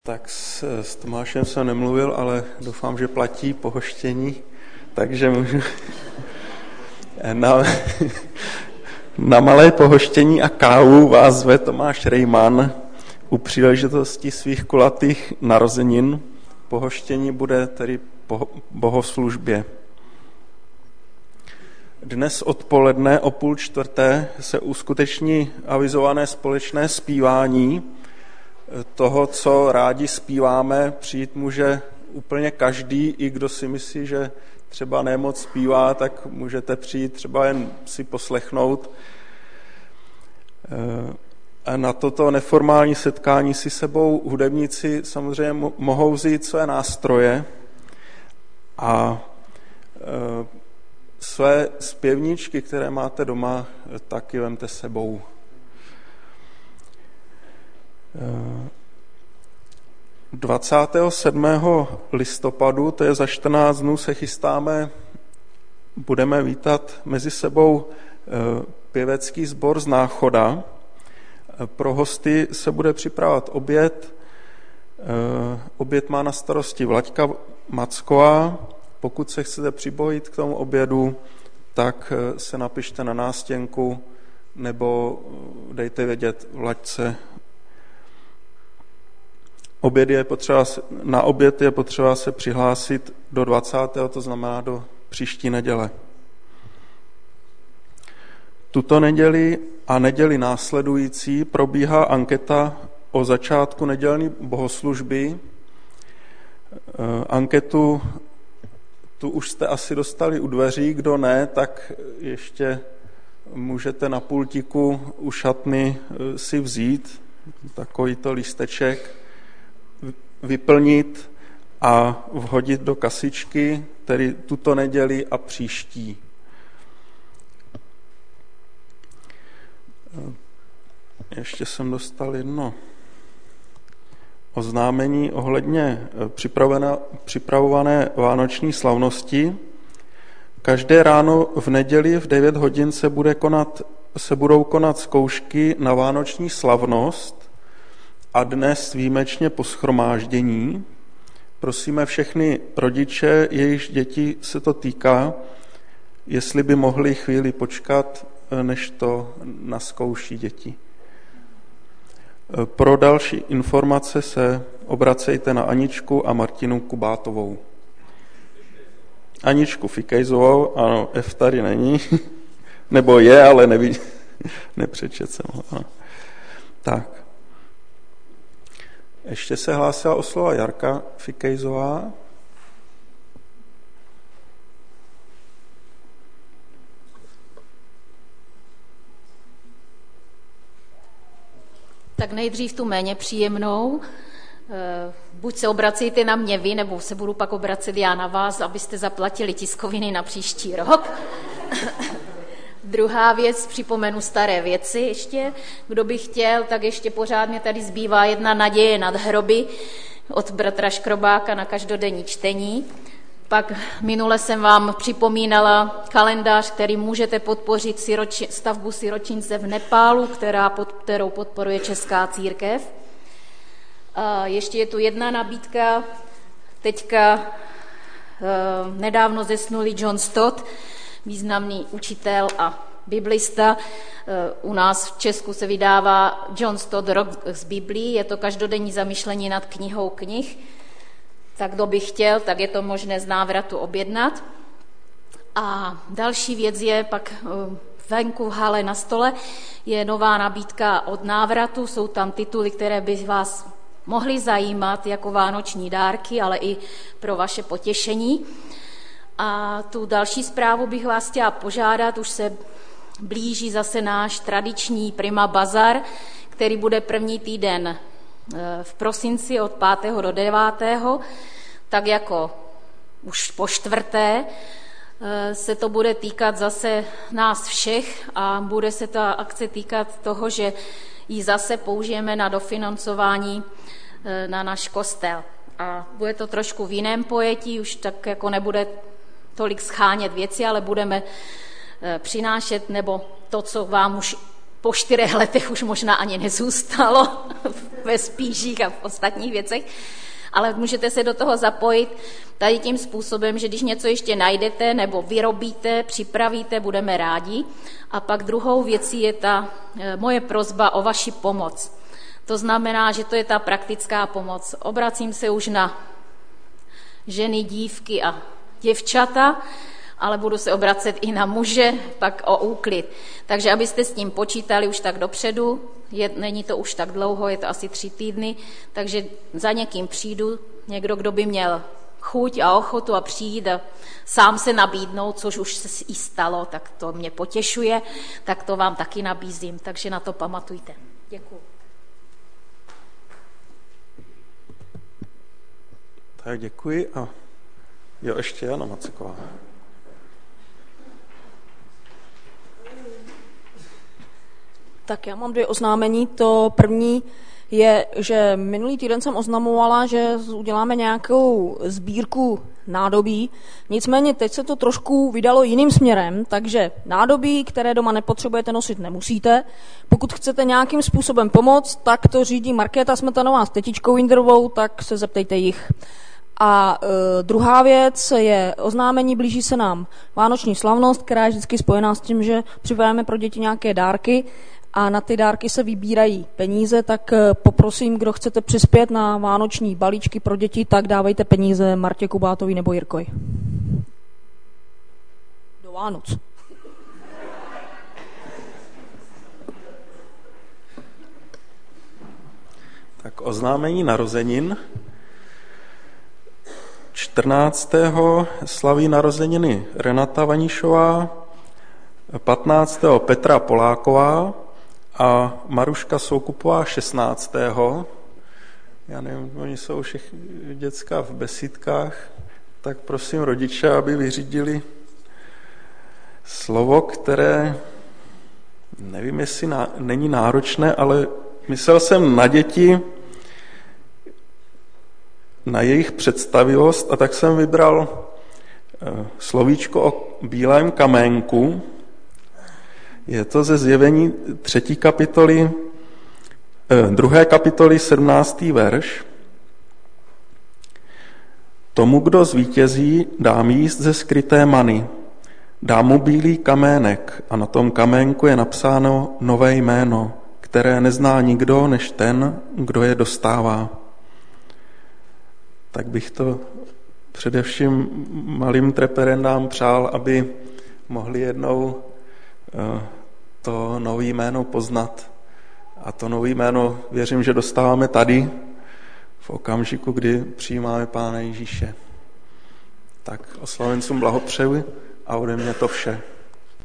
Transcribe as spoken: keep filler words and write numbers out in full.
Tak s, s Tomášem jsem nemluvil, ale doufám, že platí pohoštění, takže můžu na, na malé pohoštění a kávu vás zve Tomáš Rejman u příležitosti svých kulatých narozenin. Pohoštění bude tedy po bohoslužbě. Dnes odpoledne o půl čtvrté se uskuteční avizované společné zpívání toho, co rádi zpíváme. Přijít může úplně každý, i kdo si myslí, že třeba nemoc zpívá, tak můžete přijít třeba jen si poslechnout. A na toto neformální setkání si sebou hudebníci samozřejmě mohou vzít své nástroje a své zpěvníčky, které máte doma, taky vemte sebou. dvacátého sedmého listopadu, to je za čtrnáct dnů, se chystáme, budeme vítat mezi sebou pěvecký sbor z Náchoda. Pro hosty se bude připravovat oběd. Oběd má na starosti Vlaďka Macková. Pokud se chcete připojit k tomu obědu, tak se napište na nástěnku nebo dejte vědět Vlaďce. Oběd je potřeba, na oběd je potřeba se přihlásit do dvacátého to znamená do příští neděle. Tuto neděli a neděli následující probíhá anketa o začátku nedělní bohoslužby. Anketu tu už jste asi dostali u dveří, kdo ne, tak ještě můžete na pultíku u šatny si vzít takovýto lísteček, vyplnit a vhodit do kasičky, tedy tuto neděli a příští. Ještě jsem dostal jedno oznámení ohledně připravované vánoční slavnosti. Každé ráno v neděli v devět hodin se, bude konat, se budou konat zkoušky na vánoční slavnost a dnes výjimečně po shromáždění. Prosíme všechny rodiče, jejichž děti se to týká, jestli by mohli chvíli počkat, než to naskouší děti. Pro další informace se obracejte na Aničku a Martinu Kubátovou. Aničku Fikejzovou, ano, F tady není, nebo je, ale nevidí, nepřečet jsem ho. Ano. Tak. Ještě se hlásila o slova Jarka Fikejzová. Tak nejdřív tu méně příjemnou. Buď se obracejte na mě vy, nebo se budu pak obracet já na vás, abyste zaplatili tiskoviny na příští rok. Druhá věc, připomenu staré věci ještě. Kdo by chtěl, tak ještě pořád mě tady zbývá jedna naděje nad hroby od bratra Škrobáka na každodenní čtení. Pak minule jsem vám připomínala kalendář, který můžete podpořit siroči, stavbu siročince v Nepálu, která pod, kterou podporuje Česká církev. A ještě je tu jedna nabídka. Teďka e, nedávno zesnulý John Stott, významný učitel a biblista. E, u nás v Česku se vydává John Stott Rok z Biblií. Je to každodenní zamyšlení nad knihou knih. Tak kdo by chtěl, tak je to možné z návratu objednat. A další věc je pak venku v hale na stole, je nová nabídka od návratu, jsou tam tituly, které by vás mohly zajímat jako vánoční dárky, ale i pro vaše potěšení. A tu další zprávu bych vás chtěla požádat, už se blíží zase náš tradiční Prima Bazar, který bude první týden v prosinci od pátého do devátého tak jako už po čtvrté se to bude týkat zase nás všech a bude se ta akce týkat toho, že ji zase použijeme na dofinancování na náš kostel. A bude to trošku v jiném pojetí, už tak jako nebude tolik schánět věci, ale budeme přinášet, nebo to, co vám už po čtyřech letech už možná ani nezůstalo ve spížích a v ostatních věcech, ale můžete se do toho zapojit tady tím způsobem, že když něco ještě najdete nebo vyrobíte, připravíte, budeme rádi. A pak druhou věcí je ta moje prosba o vaši pomoc. To znamená, že to je ta praktická pomoc. Obracím se už na ženy, dívky a děvčata, ale budu se obracet i na muže, pak o úklid. Takže abyste s tím počítali už tak dopředu, je, není to už tak dlouho, je to asi tři týdny, takže za někým přijdu, někdo, kdo by měl chuť a ochotu a přijít a sám se nabídnout, což už se i stalo, tak to mě potěšuje, tak to vám taky nabízím, takže na to pamatujte. Děkuju. Tak děkuji a jo, ještě Jana Maceková. Tak já mám dvě oznámení. To první je, že minulý týden jsem oznamovala, že uděláme nějakou sbírku nádobí. Nicméně teď se to trošku vydalo jiným směrem, takže nádobí, které doma nepotřebujete nosit, nemusíte. Pokud chcete nějakým způsobem pomoct, tak to řídí Markéta Smetanová s tetičkou Jindrovou, tak se zeptejte jich. A e, druhá věc je oznámení, blíží se nám vánoční slavnost, která je vždycky spojená s tím, že připravujeme pro děti nějaké dárky a na ty dárky se vybírají peníze, tak e, poprosím, kdo chcete přispět na vánoční balíčky pro děti, tak dávejte peníze Martě Kubátový nebo Jirkovi. Do Vánoc. Tak oznámení narozenin. čtrnáctého slaví narozeniny Renata Vanišová, patnáctého Petra Poláková a Maruška Soukupová šestnáctého Já nevím, oni jsou všichni děcka v besídkách, tak prosím rodiče, aby vyřídili slovo, které nevím, jestli ná, není náročné, ale myslel jsem na děti, na jejich představivost a tak jsem vybral slovíčko o bílém kaménku. Je to ze Zjevení třetí kapitoly, druhé kapitoly sedmnáctý verš. Tomu, kdo zvítězí, dám jíst ze skryté many. Dám mu bílý kamének a na tom kaménku je napsáno nové jméno, které nezná nikdo než ten, kdo je dostává. Tak bych to především malým treperendám přál, aby mohli jednou to nové jméno poznat. A to nové jméno věřím, že dostáváme tady, v okamžiku, kdy přijímáme Pána Ježíše. Tak oslavencům blahopřeji a ode mě to vše.